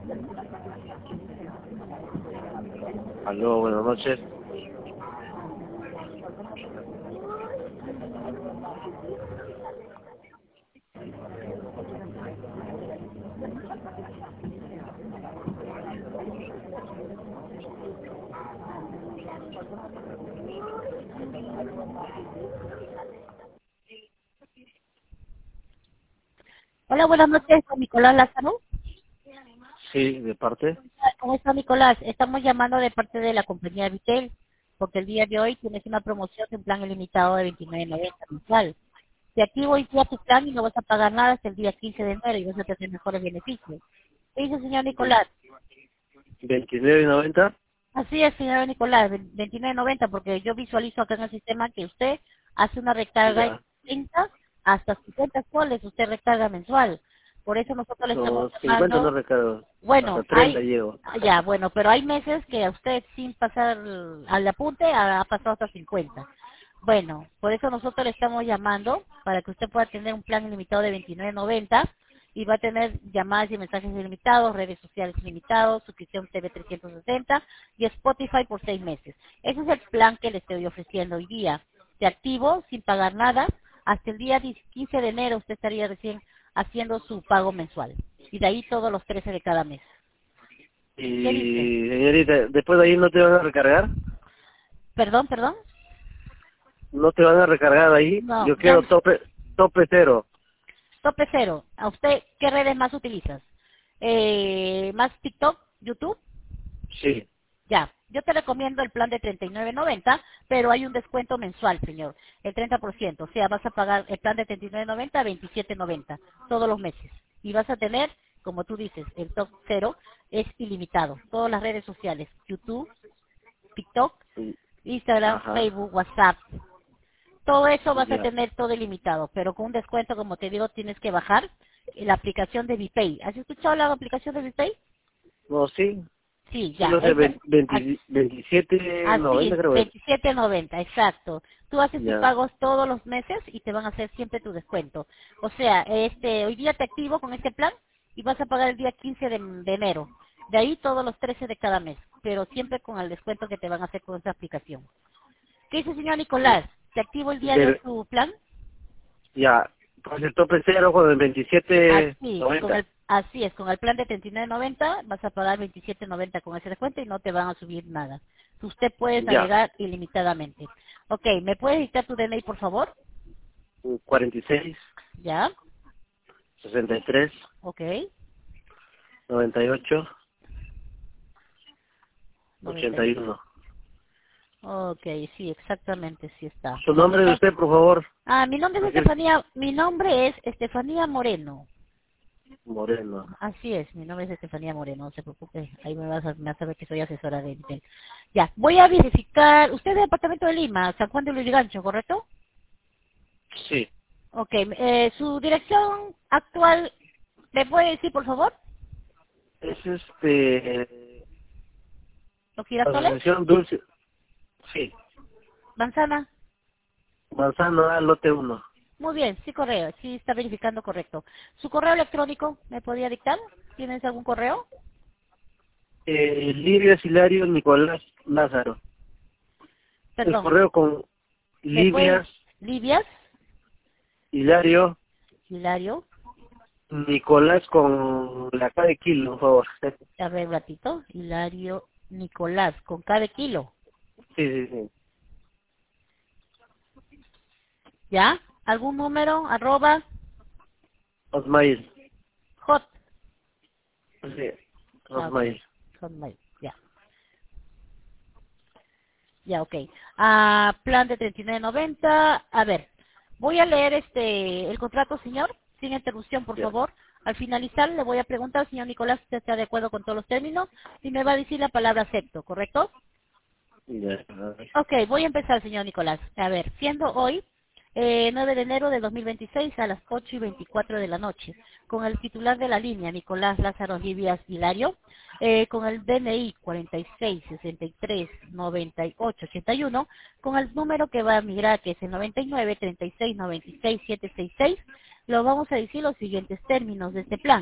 Aló, buenas noches. Hola, buenas noches, con Nicolás Lázaro. Sí, ¿de parte? ¿Cómo está, Nicolás? Estamos llamando de parte de la compañía Vitel, porque el día de hoy tienes una promoción de un plan ilimitado de 29.90 mensual. Te activo hoy día tu plan y no vas a pagar nada hasta el día 15 de enero y vas a tener mejores beneficios. ¿Qué dice, señor Nicolás? 29.90. Así es, señor Nicolás, 29.90, porque yo visualizo acá en el sistema que usted hace una recarga de Ya. 30 hasta 50 soles, usted recarga mensual. Por eso nosotros le estamos No, 50 no llamando. recargo. Hasta Bueno, 30 llego. ya, bueno, pero hay meses que a usted sin pasar al apunte ha pasado hasta 50. Bueno, por eso nosotros le estamos llamando para que usted pueda tener un plan ilimitado de 29.90 y va a tener llamadas y mensajes ilimitados, redes sociales ilimitados, suscripción TV 360 y Spotify por 6 meses. Ese es el plan que le estoy ofreciendo hoy día. De activo, sin pagar nada, hasta el día 15 de enero usted estaría recién haciendo su pago mensual. Y de ahí todos los 13 de cada mes. ¿Qué dice? Y, señorita, después de ahí no te van a recargar. Perdón, perdón. No te van a recargar ahí. No, Yo ya quiero tope cero. tope cero. ¿A usted qué redes más utilizas? ¿Más TikTok, YouTube? Sí. Ya, yo te recomiendo el plan de 39.90, pero hay un descuento mensual, señor, el 30%. O sea, vas a pagar el plan de 39.90 a 27.90 todos los meses. Y vas a tener, como tú dices, el top cero es ilimitado. Todas las redes sociales, YouTube, TikTok, Instagram, Ajá. Facebook, WhatsApp. Todo eso vas a Ya. tener todo ilimitado, pero con un descuento, como te digo, tienes que bajar la aplicación de VPay. ¿Has escuchado la aplicación de VPay? No, sí. Sí, Sí ya. lo sé, Así 27.90 es, creo es. 27.90, exacto. Tú haces tus Ya. pagos todos los meses y te van a hacer siempre tu descuento. O sea, hoy día te activo con este plan y vas a pagar el día 15 de enero. De ahí todos los 13 de cada mes, pero siempre con el descuento que te van a hacer con esta aplicación. ¿Qué dice, señor Nicolás? ¿Te activo el día de hoy Pero, tu plan? ya. Pues el tope cero con el Así es, con el plan de 39.90 vas a pagar 27.90 con ese descuento y no te van a subir nada. Usted puede 29.90. Ya. navegar ilimitadamente. Ok, ¿me puedes dictar tu DNI, por favor? 46, Ya, 63, ok. 98, 90. 81. Ok, sí, exactamente, sí está. Su Como nombre de dice, usted, por favor. mi nombre es Estefanía Moreno. Moreno. Así es, mi nombre es Estefanía Moreno, no se preocupe, ahí me vas a ver que soy asesora de Intel. Ya, voy a verificar, usted es del departamento de Lima, San Juan de Lurigancho, ¿correcto? Sí. Ok, su dirección actual, ¿me puede decir, por favor? Es ¿Los girasoles? Asociación Dulce. Sí. ¿Manzana? Manzano A, lote 1. Muy bien, sí, correo, sí está verificando correcto. ¿Su correo electrónico me podría dictar? ¿Tienes algún correo? Livia Hilario Nicolás Lázaro. El Perdón, correo con ¿me puedes? Livia Livias, Hilario Hilario, Nicolás con la K de kilo, por favor. a ver un ratito, Hilario Nicolás, con cada kilo, Sí, sí, sí. ¿ya? ¿Algún número, arroba, Osmail. hot? Sí. Ah, ok, Osmail. hotmail, ya. Ya, ok. Plan de 39.90. A ver, voy a leer el contrato, señor, sin interrupción, por Ya. favor. Al finalizar le voy a preguntar, señor Nicolás, si usted está de acuerdo con todos los términos y me va a decir la palabra acepto, ¿correcto? Ya. Ok, voy a empezar, señor Nicolás. A ver, siendo hoy 9 de enero de 2026 a las 8:24 de la noche, con el titular de la línea, Nicolás Lázaro Livias Hilario, con el DNI 46639881, con el número que va a migrar, que es el 9936966766, lo vamos a decir los siguientes términos de este plan.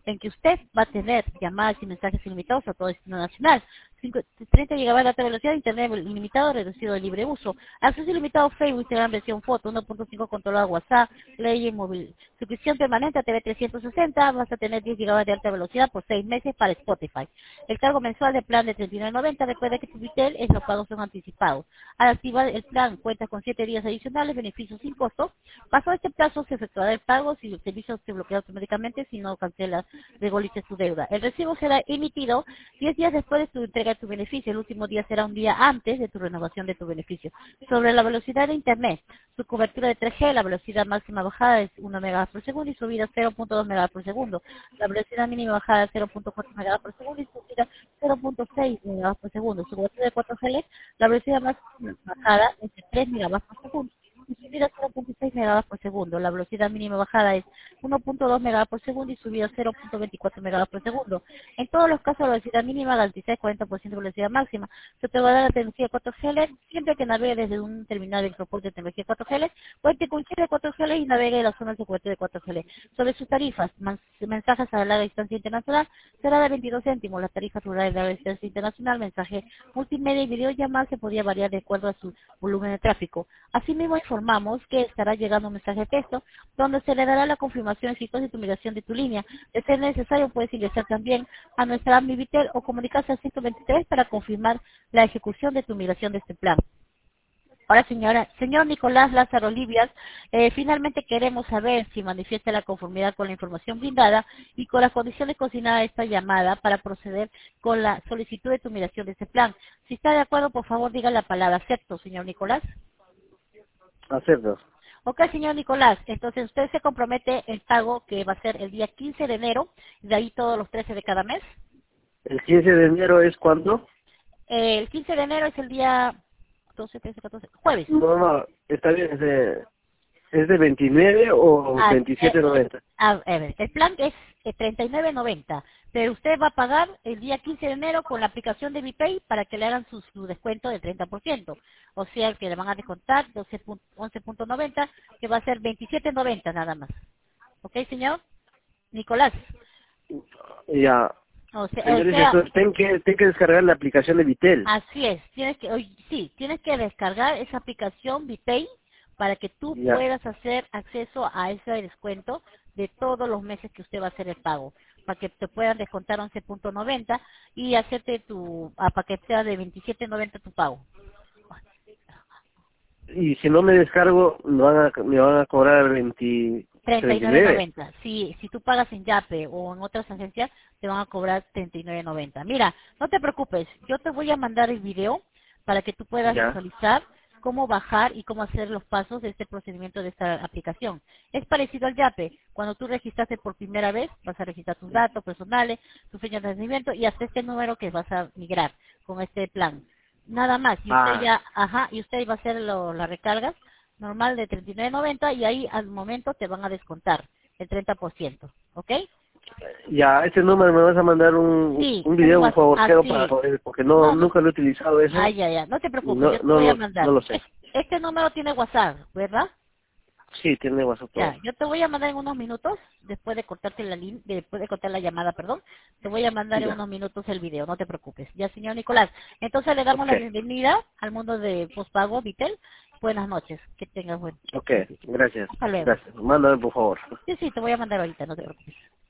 en que usted va a tener llamadas y mensajes ilimitados a todo el destino nacional, 30 GB de alta velocidad, internet ilimitado, reducido de libre uso, acceso ilimitado a Facebook, Instagram, versión foto, 1.5 controlado WhatsApp, ley móvil, suscripción permanente a TV 360, vas a tener 10 GB de alta velocidad por 6 meses para Spotify. El cargo mensual del plan de 39.90, recuerda que Tubitel es los pagos son anticipados. Al activar el plan, cuenta con 7 días adicionales, beneficios sin costo. Pasado este plazo, se efectuará el pago si el servicio se bloquea automáticamente, si no cancelas, regolices tu deuda. El recibo será emitido 10 días después de tu entrega de tu beneficio. El último día será un día antes de tu renovación de tu beneficio. Sobre la velocidad de Internet, su cobertura de 3G, la velocidad máxima bajada es 1 MB por segundo y subida 0.2 MB por segundo. La velocidad mínima bajada es 0.4 MB por segundo y subida 0.6 MB por segundo. Su cobertura de 4G, la velocidad más bajada es de 3 MB por segundo y subida 0.6 MB por segundo. La velocidad mínima bajada es 1.2 MB por segundo y subida 0.24 MB por segundo. En todos los casos, la velocidad mínima garantiza el 40% de velocidad máxima. Se te va a dar la tecnología 4G siempre que navegue desde un terminal de transporte de tecnología 4G, cuente con chip de 4G y navegue en las zonas de cobertura de 4G. Sobre sus tarifas, mensajes a larga distancia internacional será de 22 céntimos. Las tarifas rurales de larga distancia internacional, mensaje multimedia y videollamada se podría variar de acuerdo a su volumen de tráfico. Asimismo, informamos que estará llegando un mensaje de texto donde se le dará la confirmación exitosa de tu migración de tu línea. De ser necesario, puedes ingresar también a nuestra app Mi Vitel o comunicarse al 123 para confirmar la ejecución de tu migración de este plan. Ahora, señor Nicolás Lázaro Livias, finalmente queremos saber si manifiesta la conformidad con la información brindada y con las condiciones consignadas de esta llamada para proceder con la solicitud de tu migración de este plan. Si está de acuerdo, por favor, diga la palabra acepto, señor Nicolás. Acepto. Ok, señor Nicolás, entonces usted se compromete el pago que va a ser el día 15 de enero, y de ahí todos los 13 de cada mes. ¿El 15 de enero es cuándo? El 15 de enero es el día 12, 13, 14, jueves. No, está bien, ¿es de 29 o Ah, 27.90? a ver, el plan es 39.90, pero usted va a pagar el día 15 de enero con la aplicación de BiPay para que le hagan su descuento del 30%. O sea, que le van a descontar 11.90, que va a ser 27.90 nada más. ¿Ok, señor Nicolás? Ya. O Señores, sea, entonces ten que descargar la aplicación de Vitel. así es, tienes que descargar esa aplicación BiPay para que tú Ya. puedas hacer acceso a ese descuento de todos los meses que usted va a hacer el pago, para que te puedan descontar 11.90 y hacerte para que sea de 27.90 tu pago. Y si no me descargo, me van a cobrar 39. 39.90. Si tú pagas en Yape o en otras agencias, te van a cobrar 39.90. Mira, no te preocupes, yo te voy a mandar el video para que tú puedas Ya. visualizar cómo bajar y cómo hacer los pasos de este procedimiento de esta aplicación. Es parecido al Yape. Cuando tú registraste por primera vez, vas a registrar tus datos personales, tu fecha de nacimiento y hasta este número que vas a migrar con este plan. Nada más. Y usted y usted va a hacer las recargas normal de 39.90 y ahí al momento te van a descontar el 30%, ¿ok? Ya, a este número me vas a mandar Sí, un video, un favorcero así. para poder, porque No, nunca lo he utilizado eso. ya, no te Y preocupes, yo te voy a mandar. no lo sé. Este número tiene WhatsApp, ¿verdad? Sí, tiene WhatsApp todo. Ya, yo te voy a mandar en unos minutos, después de cortarte después de cortar la llamada, perdón, te voy a mandar en Ya. unos minutos el video, no te preocupes. Ya, señor Nicolás. Entonces le damos Ok. la bienvenida al mundo de postpago Vitel. Buenas noches, que tengas buen Ok, día. gracias. Hasta luego. Gracias. Mándame, por favor. Sí, te voy a mandar ahorita, no te preocupes.